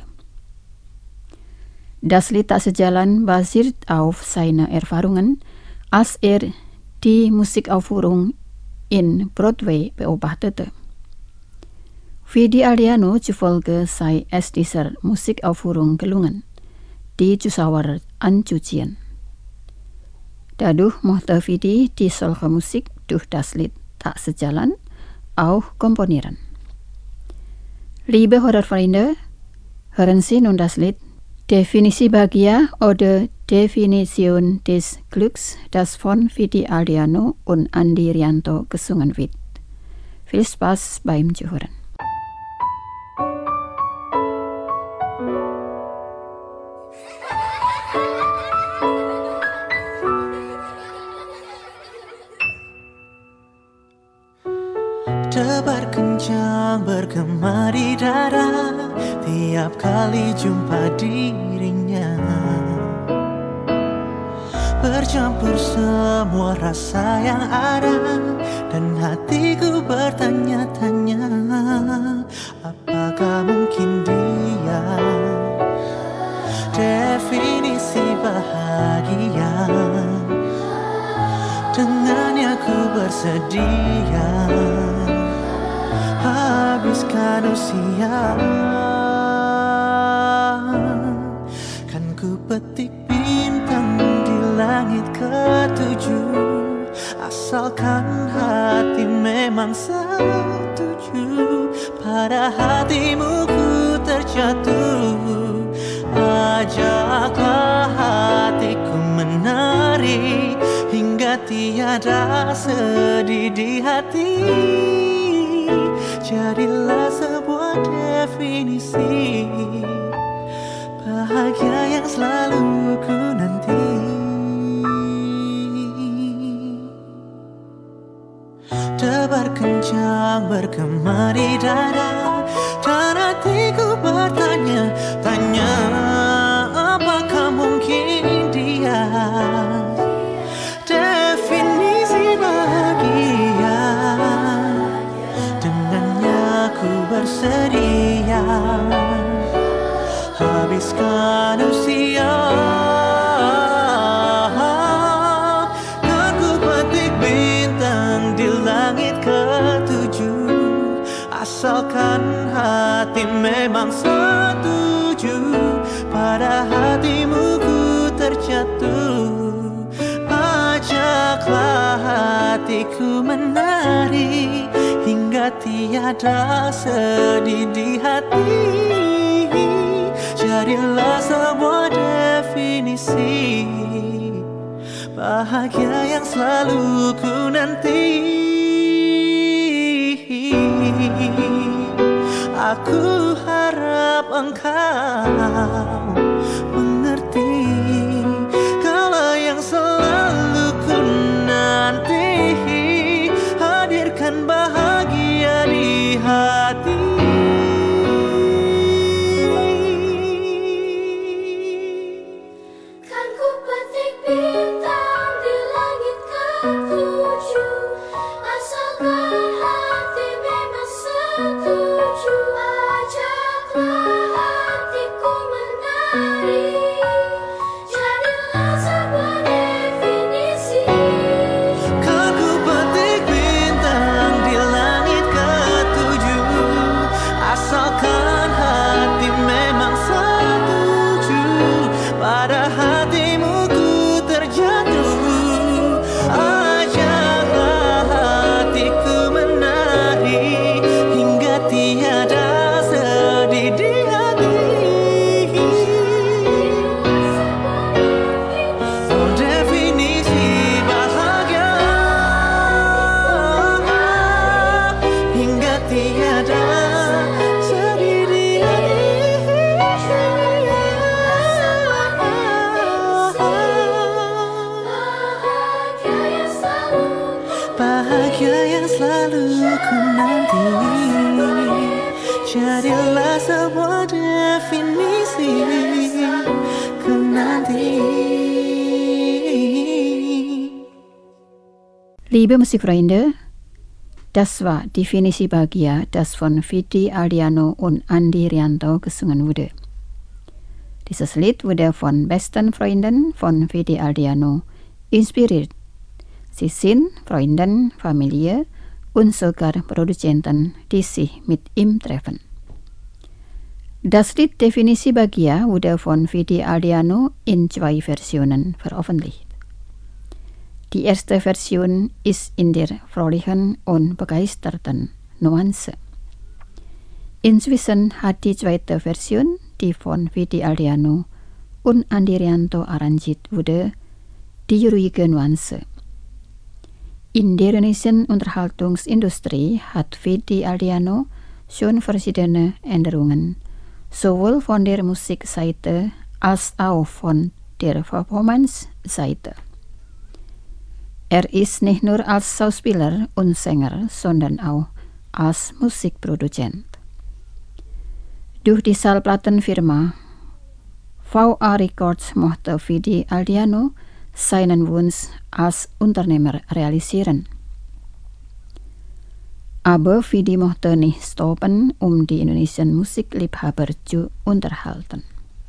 Das Lied Tak Sejalan basiert auf seinen Erfahrungen, als die Musikaufführung in Broadway beobachtete. Vidi Aldiano zufolge sei es dieser Musikaufführung gelungen, die Zuschauer anzuziehen. Dadurch mochte Vidi die solche Musik durch das Lied Tak Sejalan auch komponieren. Liebe Horrorfreunde, hören Sie nun das Lied Definisi Bahagia oder Definition des Glücks, das von Vidi Aldiano und Andi Rianto gesungen wird. Viel Spaß beim Zuhören. Debar kencang bergema di dada tiap kali jumpa dirinya. Bercampur semua rasa yang ada dan hatiku bertanya-tanya, apakah mungkin dia definisi bahagia? Dengannya ku bersedia habiskan usia. Kan ku petik bintang di langit ketujuh, asalkan hati memang setuju. Pada hatimu ku terjatuh, ajaklah hatiku menari hingga tiada sedih di hati. Jadilah sebuah definisi bahagia yang selalu ku nanti. Debar kencang bergema di dada dan hatiku bertanya-tanya, apakah mungkin dia definisi bahagia? Dengannya ku bersedia habiskan usia. Kan ku petik bintang di langit ketujuh, asalkan hati memang setuju. Pada hatimu ku terjatuh, ajaklah hatiku menari hingga tiada sedih di hati. Jadilah sebuah definisi bahagia yang selalu ku nanti. Aku harap engkau mengerti kalau yang selalu ku nanti hadirkan bahagia di hati. Kan ku petik bintang di langit ketujuh, asalkan hati memang setuju. Ajaklah hatiku menari bahagia yang selalu ku nanti, jadilah sebuah definisi ku nanti. Liebe Musikfreunde, das war Definisi Bahagia, das von Vidi Aldiano und Andi Rianto gesungen wurde. Dieses Lied wurde von besten Freunden von Vidi Aldiano inspiriert. Sie sind Freunden, Familie und sogar Produzenten, die sich mit ihm treffen. Das Lied Definisi Bahagia wurde von Vidi Aldiano in 2 Versionen veröffentlicht. Die erste Version ist in der fröhlichen und begeisterten Nuance. Inzwischen hat die zweite Version, die von Vidi Aldiano und Andi Rianto arrangiert wurde, die ruhige Nuance. In der indonesischen Unterhaltungsindustrie hat Vidi Aldiano schon verschiedene Änderungen, sowohl von der Musikseite als auch von der Performance-Seite. Er ist nicht nur als Schauspieler und Sänger, sondern auch als Musikproduzent. Durch die Schallplattenfirma VA Records mochte Vidi Aldiano seinen Wunsch als Unternehmer realisieren. Aber Vidi mochte nicht stoppen, um die indonesischen Musikliebhaber zu unterhalten.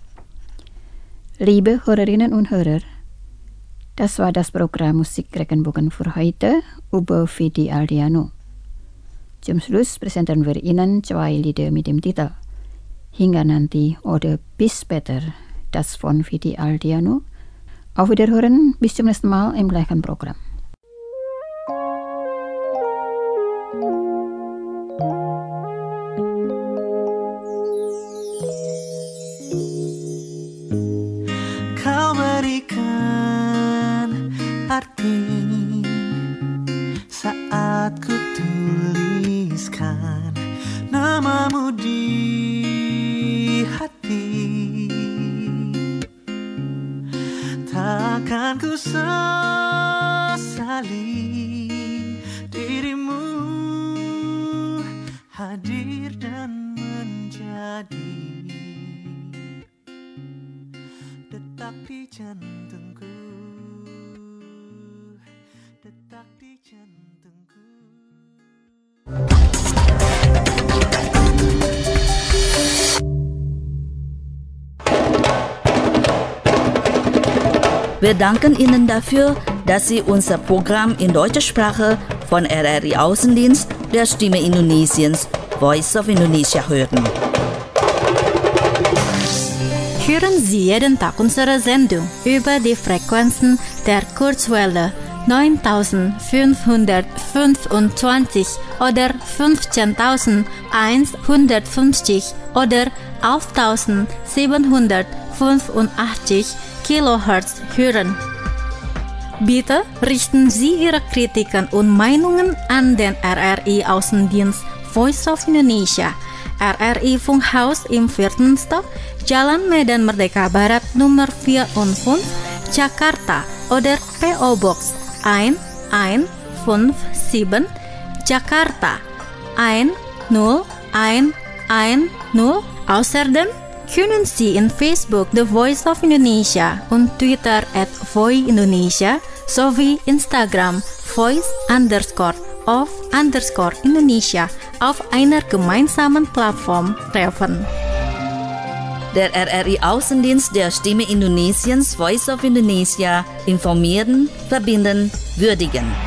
Liebe Hörerinnen und Hörer, das war das Programm Musik Regenbogen für heute über Vidi Aldiano. Zum Schluss präsentieren wir Ihnen 2 Lieder mit dem Titel Hingga Nanti oder Bis Später, das von Vidi Aldiano. Auf Wiederhören, bis zum nächsten Mal im gleichen Programm. Kau berikan arti saat ku tuliskan namamu di hati. Takkan ku sesali dirimu hadir dan menjadi detak di jantungku, detak di jantungku. Wir danken Ihnen dafür, dass Sie unser Programm in deutscher Sprache von RRI Außendienst der Stimme Indonesiens Voice of Indonesia hören. Hören Sie jeden Tag unsere Sendung über die Frequenzen der Kurzwelle 9525 oder 15150 oder 11785 Kilohertz hören. Bitte richten Sie Ihre Kritiken und Meinungen an den RRI Außendienst Voice of Indonesia, RRI Funkhaus im 4. Stock, Jalan Medan Merdeka Barat Nummer 4 und 5, Jakarta oder PO Box 1157, Jakarta 10110. Außerdem können Sie in Facebook The Voice of Indonesia und Twitter @voiindonesia sowie Instagram voice_of_Indonesia auf einer gemeinsamen Plattform treffen. Der RRI Außendienst der Stimme Indonesiens Voice of Indonesia informieren, verbinden, würdigen.